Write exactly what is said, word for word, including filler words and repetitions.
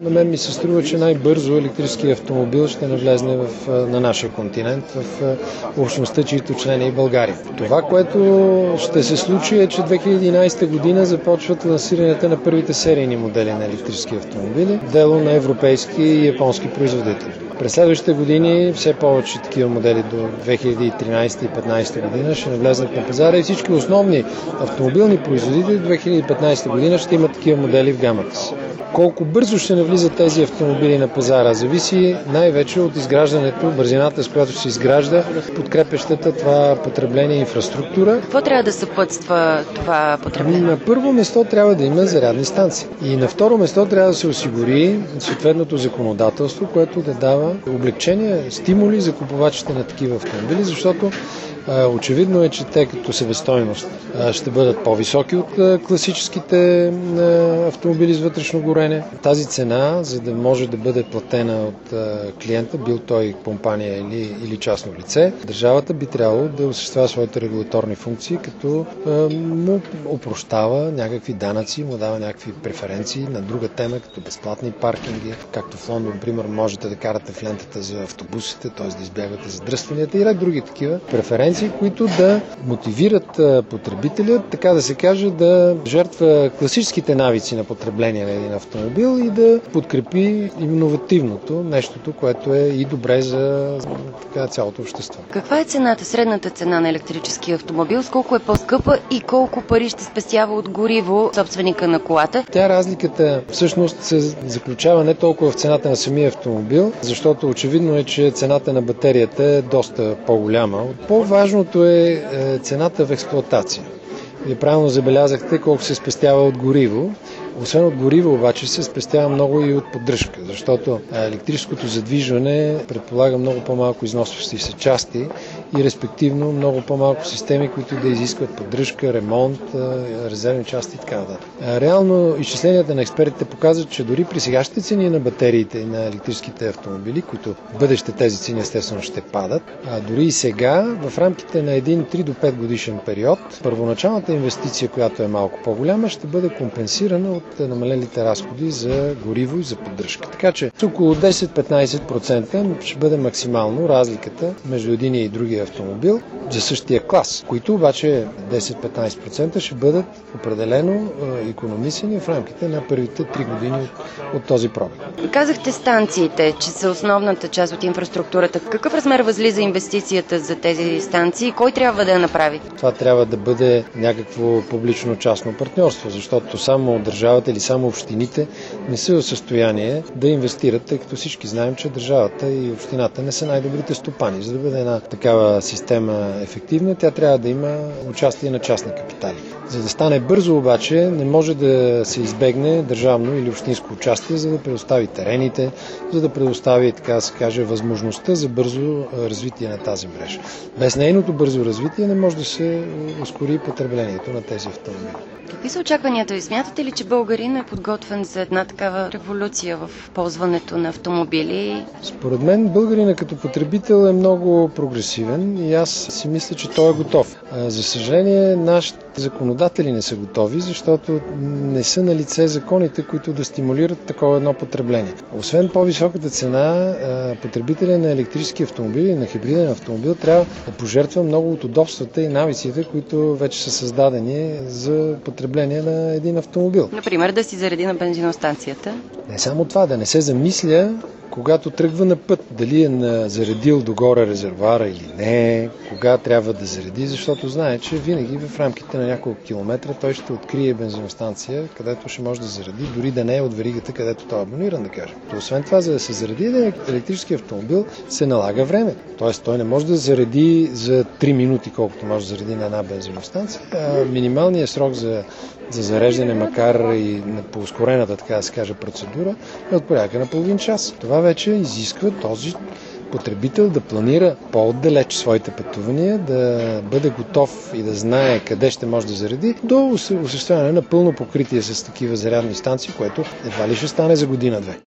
На мен ми се струва, че най-бързо електрически автомобил ще навлезне в, на нашия континент, в общността, чието член е и България. Това, което ще се случи е, че две хиляди и единадесета година започват лансирането на първите серийни модели на електрически автомобили, дело на европейски и японски производители. През следващите години все повече такива модели до две хиляди и тринадесета и две хиляди и петнадесета година ще навлезнат на пазара и всички основни автомобилни производители до две хиляди и петнадесета година ще имат такива модели в гамата си. Колко бързо ще навлизат тези автомобили на пазара, зависи най-вече от изграждането, бързината, с която се изгражда подкрепящата това потребление инфраструктура. Какво трябва да съпътства това потребление? На първо место трябва да има зарядни станции. И на второ место трябва да се осигури съответното законодателство, което да дава облекчения, стимули за купувачите на такива автомобили, защото очевидно е, че те като себестойност ще бъдат по-високи от класическите автомобили с вътрешно горене. Тази цена, за да може да бъде платена от клиента, бил той компания или, или частно лице, държавата би трябвало да осъществява своите регулаторни функции, като му опрощава някакви данъци, му дава някакви преференции на друга тема, като безплатни паркинги, както в Лондон, например, можете да карате в лентата за автобусите, т.е. да избягвате задръстванията и ред други такива преференции, които да мотивират потребителя, така да се каже, да жертва класическите навици на потребление на един автомобил и да подкрепи иновативното, нещото, което е и добре за така, цялото общество. Каква е цената, средната цена на електрически автомобил? С колко е по-скъпа и колко пари ще спестява от гориво собственика на колата? Тя разликата всъщност се заключава не толкова в цената на самия автомобил, защото очевидно е, че цената на батерията е доста по-голяма. По-важното е цената в експлоатация. Вие правилно забелязахте колко се спестява от гориво. Освен от гориво обаче се спестява много и от поддръжка, защото електрическото задвижване предполага много по-малко износващи се части и респективно много по-малко системи, които да изискват поддръжка, ремонт, резервни части и така нататък. Реално изчисленията на експертите показват, че дори при сегашните цени на батериите и на електрическите автомобили, които в бъдеще тези цени естествено ще падат, а дори и сега в рамките на един три до пет годишен период, първоначалната инвестиция, която е малко по-голяма, ще бъде компенсирана от намалелите разходи за гориво и за поддръжка. Така че около десет-петнадесет процента ще бъде максимално разликата между един и другия автомобил за същия клас, които обаче десет-петнадесет процента ще бъдат определено икономисани в рамките на първите три години от, от този пробег. Казахте станциите, че са основната част от инфраструктурата. Какъв размер възлиза инвестицията за тези станции? Кой трябва да я направи? Това трябва да бъде някакво публично-частно партньорство, защото само държавата или само общините не са в състояние да инвестират, тъй като всички знаем, че държавата и общината не са най-добрите стопани. За да бъде една такава система ефективна, тя трябва да има участие на частни капитали. За да стане бързо обаче, не може да се избегне държавно или общинско участие, за да предостави терените, за да предостави, така да се каже, възможността за бързо развитие на тази мрежа. Без нейното бързо развитие не може да се ускори потреблението на тези автомобили. Какви са очакванията ви? Смятате ли, че българин е подготвен за една такава революция в ползването на автомобили? Според мен българина като потребител е много прогресивен и аз си мисля, че той е готов. За съжаление, нашите законодатели не са готови, защото не са на лице законите, които да стимулират такова едно потребление. Освен по-високата цена, потребителя на електрически автомобил и на хибриден автомобил трябва да пожертва много от удобствата и навиците, които вече са създадени за потребление на един автомобил. Например, да си зареди на бензиностанцията? Не само това, да не се замисля, когато тръгва на път, дали е заредил догоре резервуара или не, кога трябва да зареди, защото знае, че винаги в рамките на няколко километра той ще открие бензиностанция, където ще може да зареди, дори да не е от веригата, където той е абониран, да кажем. Освен това, за да се зареди един електрически автомобил, се налага време. Тоест, той не може да зареди за три минути, колкото може да зареди на една бензиностанция. А минималният срок за, за зареждане, макар и по ускорената, така да се каже, процедура, е от порядка на половин час. Това вече изисква този потребител да планира по-отдалеч своите пътувания, да бъде готов и да знае къде ще може да зареди, до осъществяване на пълно покритие с такива зарядни станции, което едва ли ще стане за година-две.